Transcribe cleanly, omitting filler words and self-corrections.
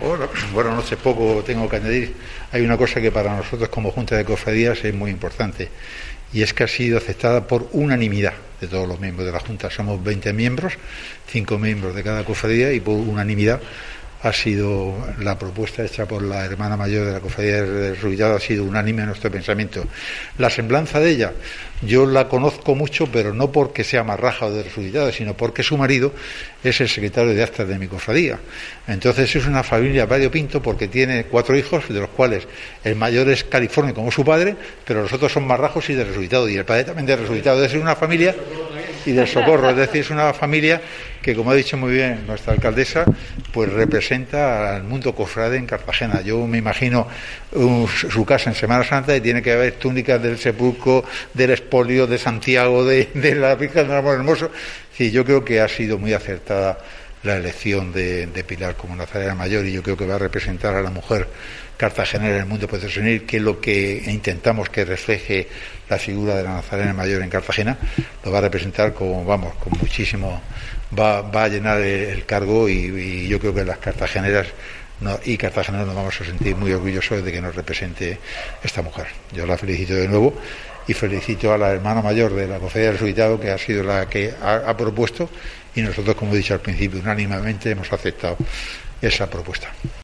Hola, buenas noches. Poco tengo que añadir. Hay una cosa que para nosotros como Junta de Cofradías es muy importante, y es que ha sido aceptada por unanimidad de todos los miembros de la Junta. Somos 20 miembros, 5 miembros de cada cofradía, y por unanimidad ha sido la propuesta hecha por la hermana mayor de la Cofradía del Resucitado, ha sido unánime en nuestro pensamiento. La semblanza de ella, yo la conozco mucho, pero no porque sea marraja de Resucitado, sino porque su marido es el secretario de actas de mi cofradía. Entonces es una familia variopinto, porque tiene 4 hijos, de los cuales el mayor es californio como su padre, pero los otros son marrajos y de Resucitado, y el padre también de Resucitado. Es una familia, y del Socorro, es decir, es una familia que, como ha dicho muy bien nuestra alcaldesa, pues representa al mundo cofrade en Cartagena. Yo me imagino su casa en Semana Santa, y tiene que haber túnicas del Sepulcro, del Expolio, de Santiago, de la Virgen del Amor Hermoso. Sí, yo creo que ha sido muy acertada la elección de Pilar como Nazarena Mayor, y yo creo que va a representar a la mujer cartagenera en el mundo procesional, que es lo que intentamos que refleje la figura de la Nazarena Mayor en Cartagena. Lo va a representar con muchísimo, va a llenar el cargo, y yo creo que las cartageneras y cartageneros nos vamos a sentir muy orgullosos de que nos represente esta mujer. Yo la felicito de nuevo, y felicito a la hermana mayor de la Cofradía del Resucitado, que ha sido la que ha propuesto, y nosotros, como he dicho al principio, unánimemente hemos aceptado esa propuesta.